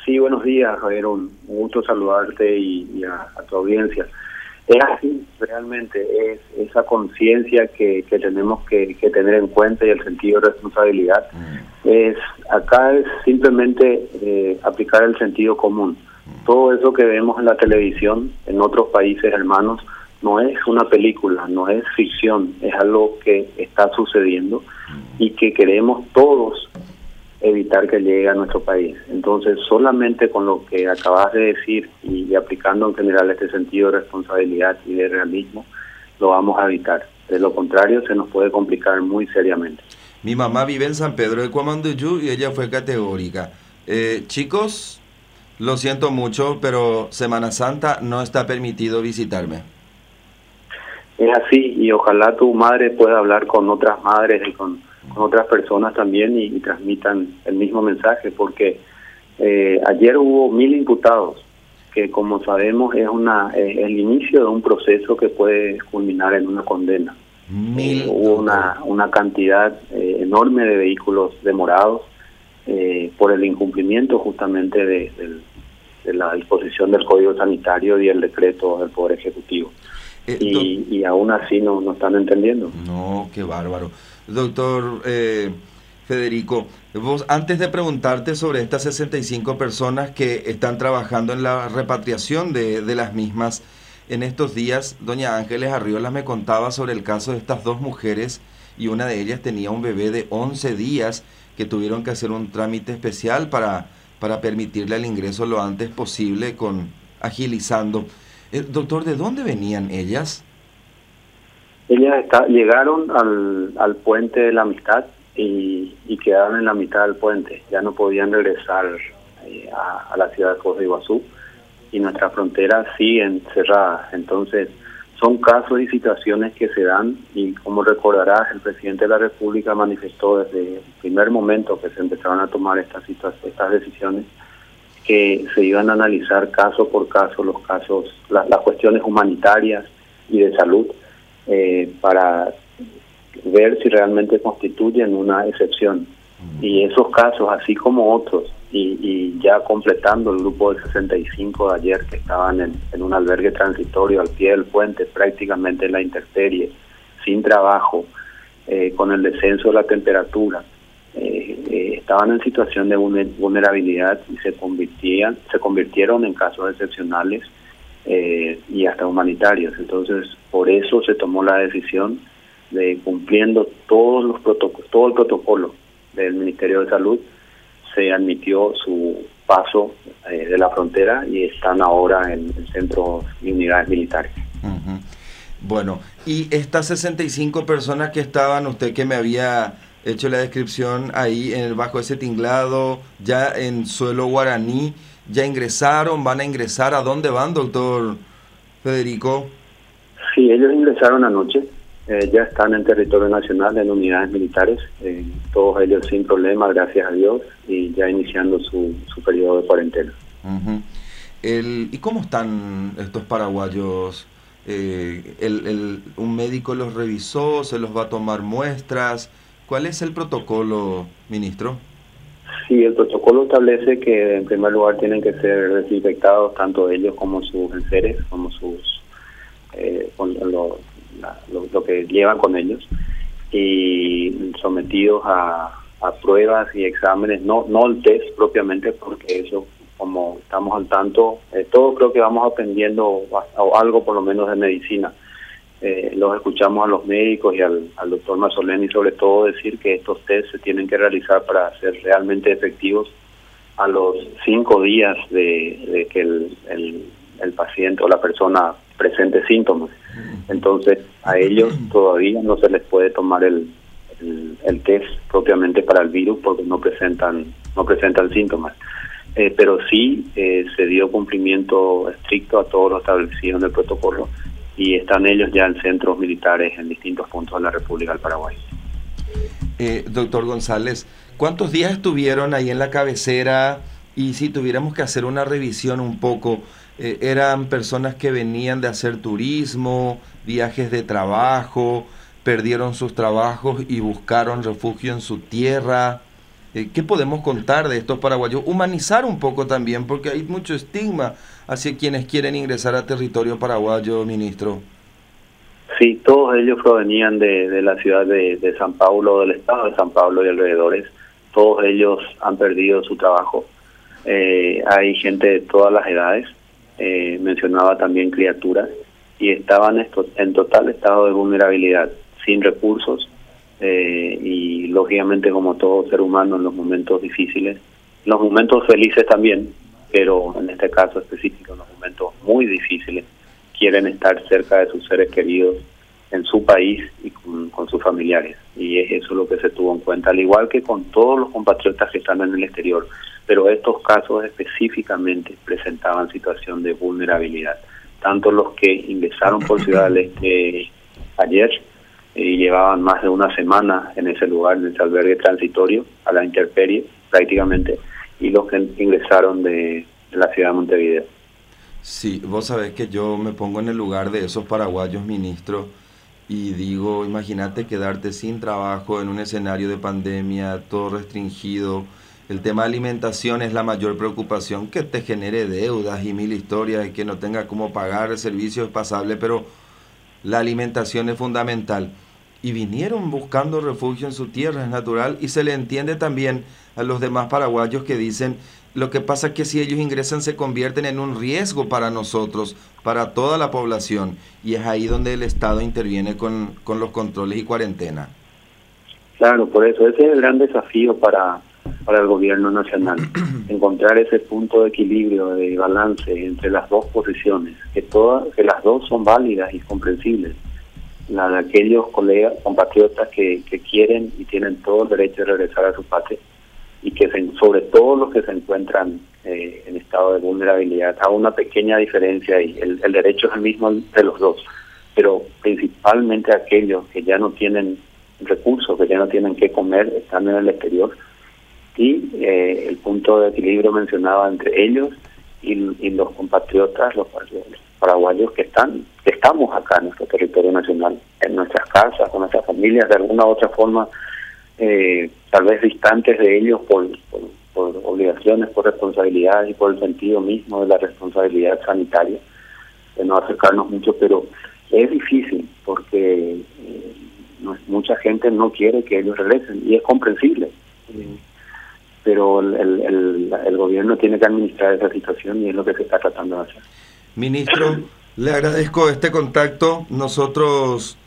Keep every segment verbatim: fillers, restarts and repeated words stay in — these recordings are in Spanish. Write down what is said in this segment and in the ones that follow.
Sí, buenos días, Javier. Un, un gusto saludarte y, y a, a tu audiencia. Es así, realmente, es esa conciencia que, que tenemos que, que tener en cuenta y el sentido de responsabilidad. Mm. Es Acá es simplemente eh, aplicar el sentido común. Mm. Todo eso que vemos en la televisión, en otros países hermanos, no es una película, no es ficción, es algo que está sucediendo mm. y que queremos todos evitar que llegue a nuestro país. Entonces, solamente con lo que acabas de decir y, y aplicando en general este sentido de responsabilidad y de realismo, lo vamos a evitar. De lo contrario, se nos puede complicar muy seriamente. Mi mamá vive en San Pedro de Cuamanduyú y ella fue categórica. Eh, chicos, lo siento mucho, pero Semana Santa no está permitido visitarme. Es así, y ojalá tu madre pueda hablar con otras madres y con con otras personas también y, y transmitan el mismo mensaje, porque eh, ayer hubo mil imputados, que como sabemos es una eh, el inicio de un proceso que puede culminar en una condena. Mil. Eh, hubo una, una cantidad eh, enorme de vehículos demorados eh, por el incumplimiento justamente de, de, de la disposición del Código Sanitario y el decreto del Poder Ejecutivo. Eh, y, y aún así no, no están entendiendo. No, qué bárbaro. Doctor eh, Federico, vos antes de preguntarte sobre estas sesenta y cinco personas que están trabajando en la repatriación de, de las mismas, en estos días doña Ángeles Arriola me contaba sobre el caso de estas dos mujeres y una de ellas tenía un bebé de once días que tuvieron que hacer un trámite especial para, para permitirle el ingreso lo antes posible, con agilizando. Eh, doctor, ¿de dónde venían ellas? Ellas está, llegaron al, al puente de la Amistad y, y quedaron en la mitad del puente. Ya no podían regresar eh, a, a la ciudad de Foz de Iguazú y nuestras fronteras siguen cerradas. Entonces, son casos y situaciones que se dan y, como recordarás, el presidente de la República manifestó desde el primer momento que se empezaron a tomar estas, estas decisiones que se iban a analizar caso por caso los casos, la, las cuestiones humanitarias y de salud, Eh, para ver si realmente constituyen una excepción. Mm. Y esos casos, así como otros, y, y ya completando el grupo de sesenta y cinco de ayer que estaban en, en un albergue transitorio al pie del puente, prácticamente en la intemperie, sin trabajo, eh, con el descenso de la temperatura, eh, eh, estaban en situación de vulnerabilidad y se convirtían, se convirtieron en casos excepcionales Eh, y hasta humanitarios. Entonces, por eso se tomó la decisión de, cumpliendo todos los protocolos, todo el protocolo del Ministerio de Salud, se admitió su paso eh, de la frontera y están ahora en, en centros y unidades militares. Uh-huh. Bueno, y estas sesenta y cinco personas que estaban, usted que me había hecho la descripción ahí en, bajo ese tinglado, ya en suelo guaraní, ¿ya ingresaron? ¿Van a ingresar? ¿A dónde van, doctor Federico? Sí, ellos ingresaron anoche, eh, ya están en territorio nacional, en unidades militares, eh, todos ellos sin problema, gracias a Dios, y ya iniciando su, su periodo de cuarentena. Uh-huh. el, ¿Y cómo están estos paraguayos? Eh, el, el, ¿Un médico los revisó? ¿Se los va a tomar muestras? ¿Cuál es el protocolo, ministro? Sí, el protocolo establece que en primer lugar tienen que ser desinfectados tanto ellos como sus enseres, como sus eh, con lo, la, lo, lo que llevan con ellos, y sometidos a, a pruebas y exámenes, no no el test propiamente, porque eso, como estamos al tanto, eh, todos creo que vamos aprendiendo algo por lo menos de medicina. Eh, los escuchamos a los médicos y al, al doctor Mazzoleni sobre todo decir que estos test se tienen que realizar para ser realmente efectivos a los cinco días de, de que el, el, el paciente o la persona presente síntomas. Entonces a ellos todavía no se les puede tomar el, el, el test propiamente para el virus porque no presentan no presentan síntomas. Eh, pero sí eh, se dio cumplimiento estricto a todos los establecidos en el protocolo y están ellos ya en centros militares en distintos puntos de la República del Paraguay. Eh, doctor González, ¿cuántos días estuvieron ahí en la cabecera? Y si tuviéramos que hacer una revisión un poco, eh, ¿eran personas que venían de hacer turismo, viajes de trabajo, perdieron sus trabajos y buscaron refugio en su tierra? Eh, ¿Qué podemos contar de estos paraguayos? Humanizar un poco también, porque hay mucho estigma hacia quienes quieren ingresar a territorio paraguayo, ministro. Sí, todos ellos provenían de, de la ciudad de, de San Paulo, del estado de San Paulo y alrededores. Todos ellos han perdido su trabajo. Eh, hay gente de todas las edades, eh, mencionaba también criaturas, y estaban en total estado de vulnerabilidad, sin recursos, eh, y lógicamente como todo ser humano en los momentos difíciles, en los momentos felices también, pero en este caso específico, en los momentos muy difíciles, quieren estar cerca de sus seres queridos en su país y con, con sus familiares, y es eso lo que se tuvo en cuenta, al igual que con todos los compatriotas que están en el exterior, pero estos casos específicamente presentaban situación de vulnerabilidad, tanto los que ingresaron por Ciudad del Este ayer y llevaban más de una semana en ese lugar, en ese albergue transitorio, a la intemperie prácticamente, y los que ingresaron de, de la ciudad de Montevideo. Sí, vos sabés que yo me pongo en el lugar de esos paraguayos, ministro, y digo, imagínate quedarte sin trabajo en un escenario de pandemia, todo restringido. El tema de alimentación es la mayor preocupación, que te genere deudas y mil historias y que no tenga cómo pagar el servicio es pasable, pero la alimentación es fundamental. Y vinieron buscando refugio en su tierra, es natural, y se le entiende también a los demás paraguayos que dicen, lo que pasa es que si ellos ingresan se convierten en un riesgo para nosotros, para toda la población, y es ahí donde el Estado interviene con, con los controles y cuarentena. Claro, por eso ese es el gran desafío para, para el gobierno nacional, encontrar ese punto de equilibrio, de balance entre las dos posiciones, que todas, que las dos son válidas y comprensibles. La de aquellos colegas, compatriotas que, que quieren y tienen todo el derecho de regresar a su patria, y que se, sobre todo los que se encuentran eh, en estado de vulnerabilidad. Hay una pequeña diferencia y el, el derecho es el mismo de los dos, pero principalmente aquellos que ya no tienen recursos, que ya no tienen qué comer, están en el exterior, y eh, el punto de equilibrio mencionaba entre ellos y, y los compatriotas, los, los paraguayos que están, que estamos acá en nuestro territorio nacional, en nuestras casas, con nuestras familias, de alguna u otra forma, eh, tal vez distantes de ellos por, por, por obligaciones, por responsabilidades y por el sentido mismo de la responsabilidad sanitaria, de no acercarnos mucho, pero es difícil porque eh, no, mucha gente no quiere que ellos regresen y es comprensible, eh, pero el, el, el, el gobierno tiene que administrar esa situación y es lo que se está tratando de hacer. Ministro, le agradezco este contacto. Nosotros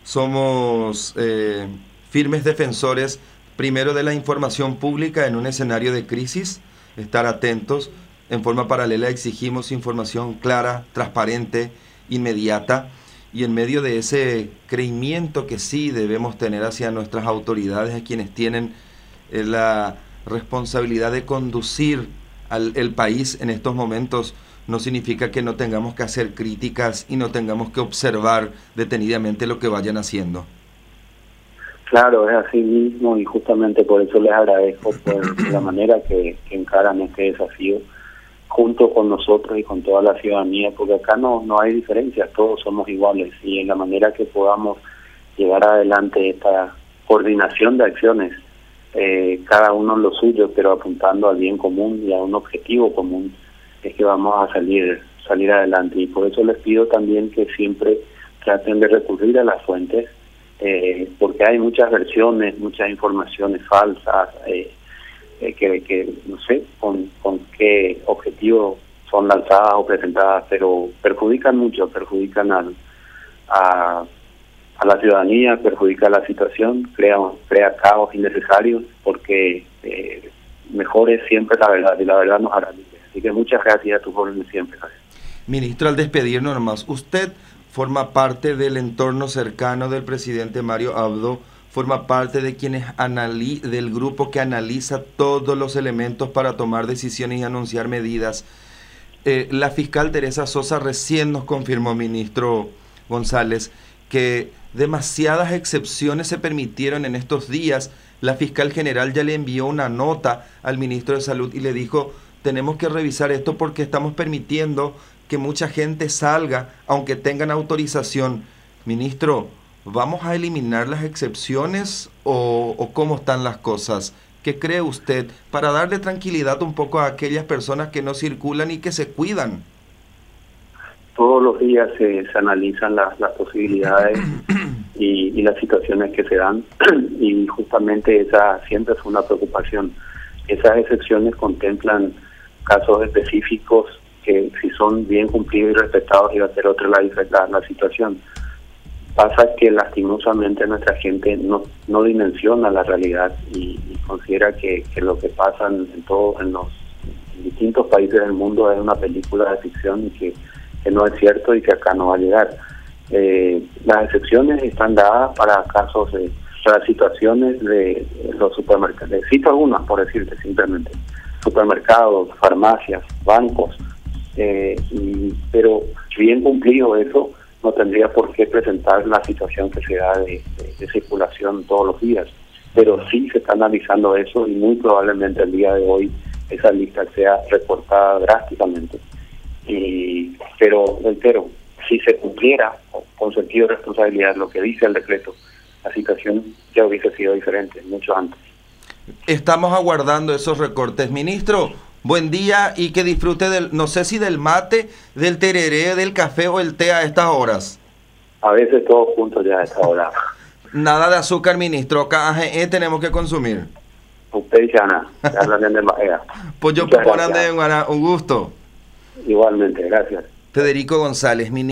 somos eh, firmes defensores, primero de la información pública en un escenario de crisis, estar atentos. En forma paralela exigimos información clara, transparente, inmediata, y en medio de ese creimiento que sí debemos tener hacia nuestras autoridades, a quienes tienen eh, la responsabilidad de conducir al el país en estos momentos, no significa que no tengamos que hacer críticas y no tengamos que observar detenidamente lo que vayan haciendo. Claro, es así mismo y justamente por eso les agradezco por la manera que, que encaran este desafío junto con nosotros y con toda la ciudadanía, porque acá no, no hay diferencias, todos somos iguales y en la manera que podamos llevar adelante esta coordinación de acciones, eh, cada uno en lo suyo, pero apuntando al bien común y a un objetivo común, es que vamos a salir salir adelante. Y por eso les pido también que siempre traten de recurrir a las fuentes, eh, porque hay muchas versiones, muchas informaciones falsas, eh, eh, que, que no sé con, con qué objetivo son lanzadas o presentadas, pero perjudican mucho, perjudican al, a, a la ciudadanía, perjudica la situación, crea, crea caos innecesarios, porque eh, mejor es siempre la verdad, y la verdad nos hará libre. Así que muchas gracias a tu orden siempre. Ministro, al despedirnos nomás, usted forma parte del entorno cercano del presidente Mario Abdo, forma parte de quienes anali del grupo que analiza todos los elementos para tomar decisiones y anunciar medidas. Eh, la fiscal Teresa Sosa recién nos confirmó, ministro González, que demasiadas excepciones se permitieron en estos días. La fiscal general ya le envió una nota al ministro de Salud y le dijo: tenemos que revisar esto porque estamos permitiendo que mucha gente salga, aunque tengan autorización. Ministro, ¿vamos a eliminar las excepciones o, o cómo están las cosas? ¿Qué cree usted para darle tranquilidad un poco a aquellas personas que no circulan y que se cuidan? Todos los días se, se analizan las, las posibilidades y, y las situaciones que se dan, y justamente esa siempre es una preocupación. Esas excepciones contemplan casos específicos que, si son bien cumplidos y respetados, iba a ser otra la, la, la situación. Pasa que lastimosamente nuestra gente no, no dimensiona la realidad y, y considera que, que lo que pasa en, en, todo, en los distintos países del mundo es una película de ficción y que, que no es cierto y que acá no va a llegar. Eh, las excepciones están dadas para casos, de, para situaciones de los supermercados. Cito algunas, por decirte simplemente. Supermercados, farmacias, bancos, eh, y, pero bien cumplido eso, no tendría por qué presentar la situación que se da de, de, de circulación todos los días. Pero sí se está analizando eso y muy probablemente el día de hoy esa lista sea recortada drásticamente. Y, pero, reitero, si se cumpliera con sentido de responsabilidad lo que dice el decreto, la situación ya hubiese sido diferente mucho antes. Estamos aguardando esos recortes. Ministro, buen día y que disfrute del, no sé si del mate, del tereré, del café o el té a estas horas. A veces todos juntos ya a esta hora. Nada de azúcar, ministro. Acá eh, tenemos que consumir. Usted ya nada. Pues yo, un gusto. Igualmente, gracias. Federico González, ministro.